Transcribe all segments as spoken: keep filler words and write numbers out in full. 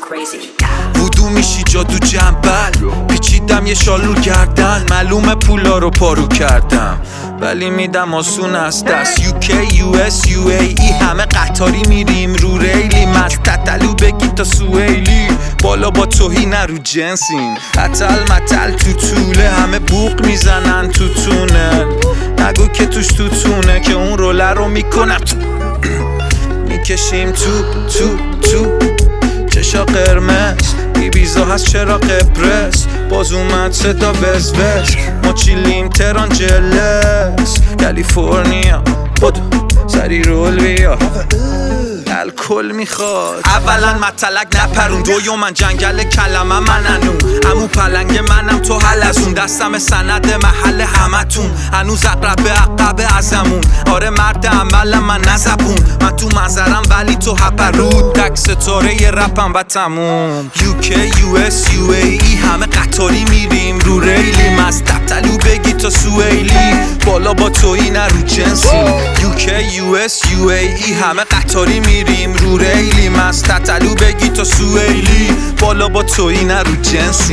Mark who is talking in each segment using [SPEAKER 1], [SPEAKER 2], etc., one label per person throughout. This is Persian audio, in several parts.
[SPEAKER 1] وودو میشی جادو جنبل پیچیدم یه شالو گردن معلومه پولا رو پارو کردم ولی میدم آسون است دست یو کی یو اس یو ای ای همه قطاری میریم رو ریلی مستطلو بگی تا سویلی بالا با توهی نرو جنسین قتل متل تو طوله همه بوق میزنن تو تونل نگو که توش تو تونه که اون روله رو میکنم تو میکشیم تو تو تو چشا قرمز ایبیزا هست چرا قبرس باز اومد صدا وز وز ما چیلیم تران جلس کالیفرنیا بودو سری رول بیا الکل میخواد اولا مطلق نپرون دویومن جنگل کلمه من انو امو پلنگ منم تو حلزون دستم سند محل همتون هنوز اقربه عقبه ازمون آره مرد عملم من نزبون من تو منظرم ولی تو هپرود تک ستاره ی رپم و تموم یو کی یو اس یو ای ای همه قطاری میریم رو ریلی مستطلو بگی تا سویلی بالا با تویی نرو جنسی یو کی یو اس یو ای ای همه قطاری میریم رو ریلی مستطلو بگی تا سویلی بالا با تویی نرو جنسی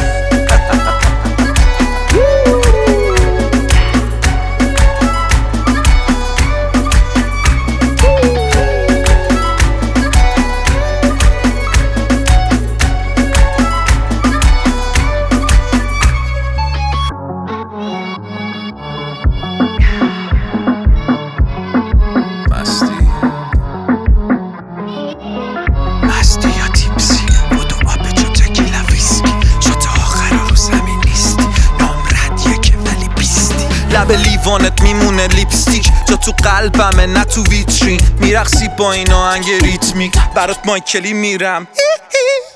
[SPEAKER 1] لب لیوانت میمونه لیپستیک جا تو قلبمه نه تو ویترین میرقصی با این آهنگ ریتمیک برات مایکلی میرم